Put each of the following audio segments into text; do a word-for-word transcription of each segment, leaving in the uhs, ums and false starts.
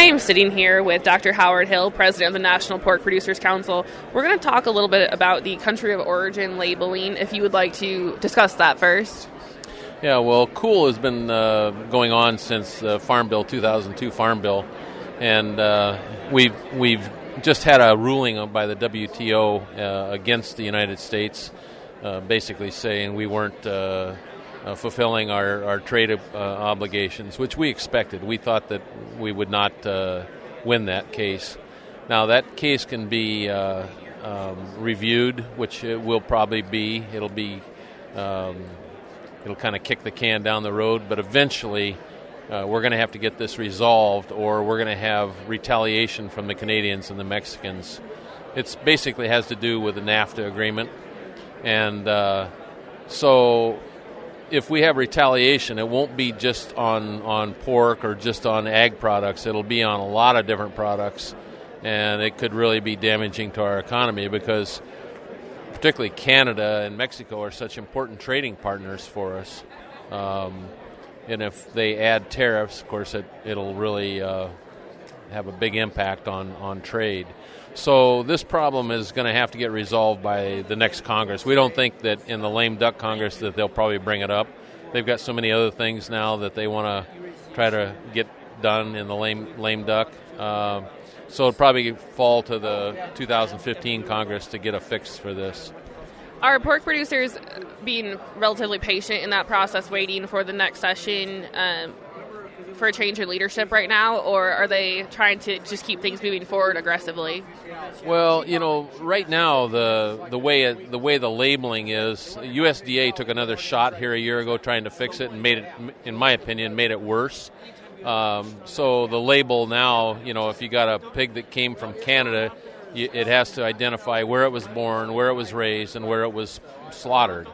am sitting here with Doctor Howard Hill, President of the National Pork Producers Council. We're going to talk a little bit about the country of origin labeling, if you would like to discuss that first. Yeah, well, COOL has been uh, going on since the Farm Bill two thousand two Farm Bill, and uh, we've, we've just had a ruling by the W T O uh, against the United States, uh, basically saying we weren't uh, uh, fulfilling our, our trade uh, obligations, which we expected. We thought that we would not uh, win that case. Now, that case can be uh, um, reviewed, which it will probably be. It'll be um, it'll kind of kick the can down the road, but eventually uh, we're going to have to get this resolved, or we're going to have retaliation from the Canadians and the Mexicans. It basically has to do with the NAFTA agreement, and uh, so if we have retaliation, it won't be just on, on pork or just on ag products. It'll be on a lot of different products, and it could really be damaging to our economy because particularly Canada and Mexico are such important trading partners for us. Um, and if they add tariffs, of course, it, it'll really uh, have a big impact on, on trade. So this problem is going to have to get resolved by the next Congress. We don't think that in the lame duck Congress that they'll probably bring it up. They've got so many other things now that they want to try to get done in the lame lame duck. Uh, so it'll probably fall to the two thousand fifteen Congress to get a fix for this. Are pork producers being relatively patient in that process, waiting for the next session um, for a change in leadership right now, or are they trying to just keep things moving forward aggressively? Well, you know, right now the the way it, the way the labeling is, U S D A took another shot here a year ago trying to fix it and made it, in my opinion, made it worse. Um, so the label now, you know, if you got a pig that came from Canada, you, it has to identify where it was born, where it was raised, and where it was slaughtered.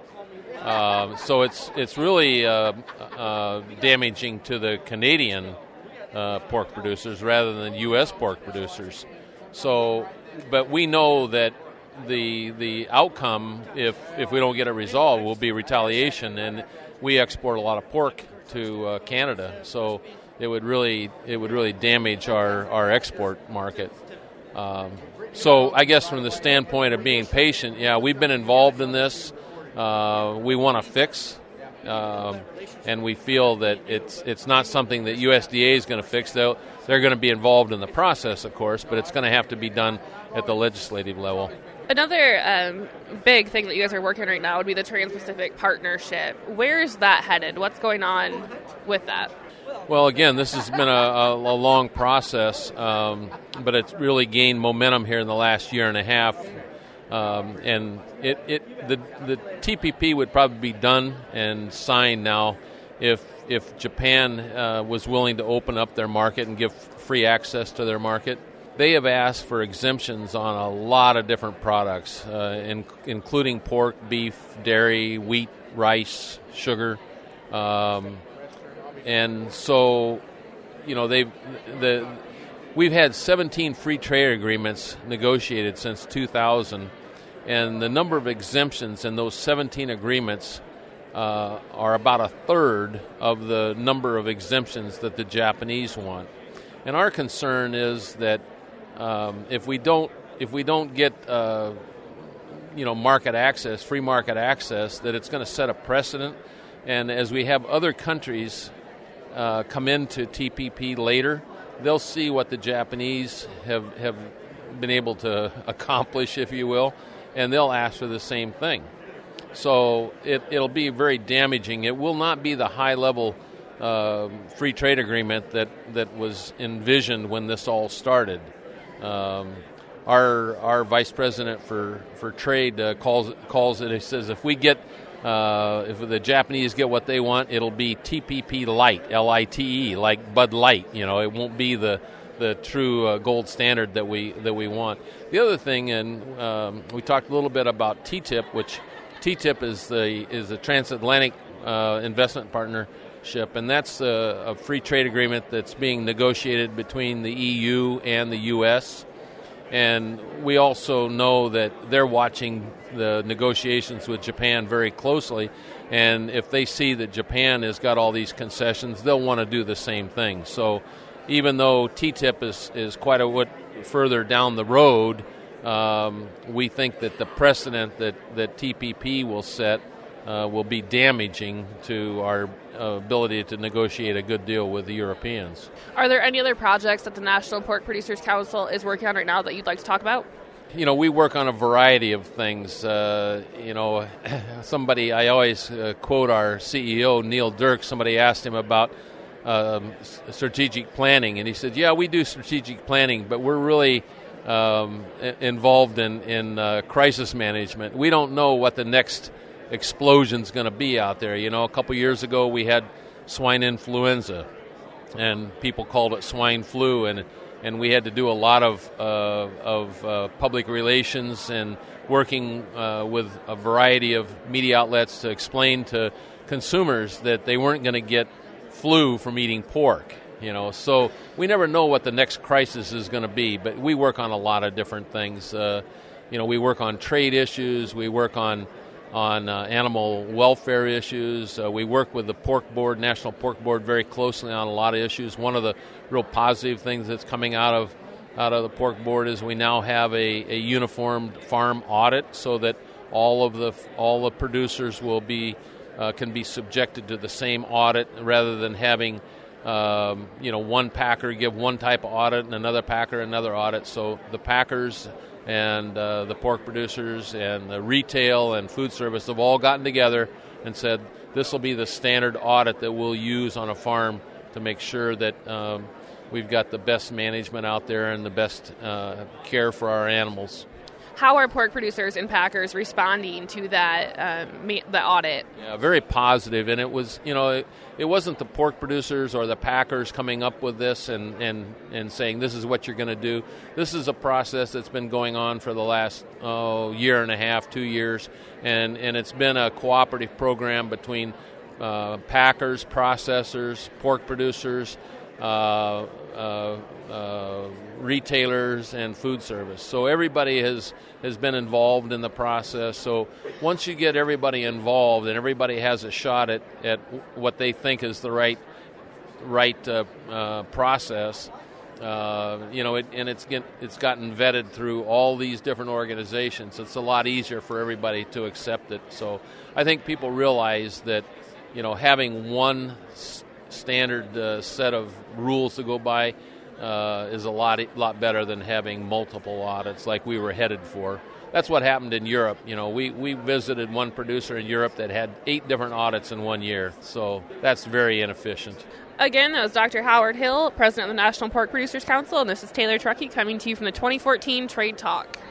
Uh, so it's it's really uh, uh, damaging to the Canadian uh, pork producers rather than U S pork producers. So, but we know that the the outcome, if if we don't get it resolved, will be retaliation, and we export a lot of pork to uh, Canada. So it would really it would really damage our, our export market. Um, so I guess from the standpoint of being patient, yeah, we've been involved in this. Uh, we want to fix, uh, and we feel that it's it's not something that U S D A is going to fix. Though they're going to be involved in the process, of course, but it's going to have to be done at the legislative level. Another um, big thing that you guys are working on right now would be the Trans-Pacific Partnership. Where is that headed? What's going on with that? Well, again, this has been a, a, a long process, um, but it's really gained momentum here in the last year and a half. Um, and it, it the the T P P would probably be done and signed now if if Japan uh, was willing to open up their market and give free access to their market. They have asked for exemptions on a lot of different products, uh, in, including pork, beef, dairy, wheat, rice, sugar, um, and so you know they've the we've had seventeen free trade agreements negotiated since two thousand. And the number of exemptions in those seventeen agreements uh, are about a third of the number of exemptions that the Japanese want. And our concern is that um, if we don't if we don't get uh, you know market access, free market access, that it's going to set a precedent. And as we have other countries uh, come into T P P later, they'll see what the Japanese have have been able to accomplish, if you will. And they'll ask for the same thing. So it, it'll be very damaging. It will not be the high-level uh, free trade agreement that, that was envisioned when this all started. Um, our our vice president for for trade uh, calls calls it. He says if we get uh, if the Japanese get what they want, it'll be T P P Light, L I T E, like Bud Light. You know, it won't be the the true uh, gold standard that we that we want. The other thing, and um, we talked a little bit about T T I P, which T T I P is the is the transatlantic uh, investment partnership, and that's a, a free trade agreement that's being negotiated between the E U and the U S. And we also know that they're watching the negotiations with Japan very closely, and if they see that Japan has got all these concessions, they'll want to do the same thing. So even though T T I P is, is quite a bit further down the road, um, we think that the precedent that, that T P P will set uh, will be damaging to our uh, ability to negotiate a good deal with the Europeans. Are there any other projects that the National Pork Producers Council is working on right now that you'd like to talk about? You know, we work on a variety of things. Uh, you know, somebody, I always uh, quote our C E O, Neil Dirk. Somebody asked him about um, strategic planning, and he said, yeah, we do strategic planning, but we're really um, involved in, in uh, crisis management. We don't know what the next explosion's going to be out there. You know, a couple years ago we had swine influenza, and people called it swine flu, and and we had to do a lot of uh, of uh, public relations and working uh, with a variety of media outlets to explain to consumers that they weren't going to get flu from eating pork. You know, so we never know what the next crisis is going to be, but we work on a lot of different things. Uh, you know, we work on trade issues, we work on on uh, animal welfare issues. Uh, we work with the Pork Board, National Pork Board, very closely on a lot of issues. One of the real positive things that's coming out of out of the Pork Board is we now have a, a uniformed farm audit, so that all of the all the producers will be uh, can be subjected to the same audit, rather than having um, you know one packer give one type of audit and another packer another audit. So the packers and uh, the pork producers and the retail and food service have all gotten together and said this will be the standard audit that we'll use on a farm to make sure that um, we've got the best management out there and the best uh, care for our animals. How are pork producers and packers responding to that um, the audit? Yeah, very positive. And it was, you know, it, it wasn't the pork producers or the packers coming up with this and, and, and saying this is what you're going to do. This is a process that's been going on for the last oh, year and a half, two years, and, and it's been a cooperative program between uh, packers, processors, pork producers, uh, uh, uh, retailers, and food service. So everybody has, has been involved in the process. So once you get everybody involved and everybody has a shot at, at what they think is the right right uh, uh, process, uh, you know, it, and it's get, it's gotten vetted through all these different organizations, it's a lot easier for everybody to accept it. So I think people realize that, you know, having one s- standard uh, set of rules to go by uh, is a lot lot better than having multiple audits like we were headed for. That's what happened in Europe. You know, we, we visited one producer in Europe that had eight different audits in one year. So that's very inefficient. Again, that was Doctor Howard Hill, President of the National Pork Producers Council, and this is Taylor Truckee coming to you from the twenty fourteen Trade Talk.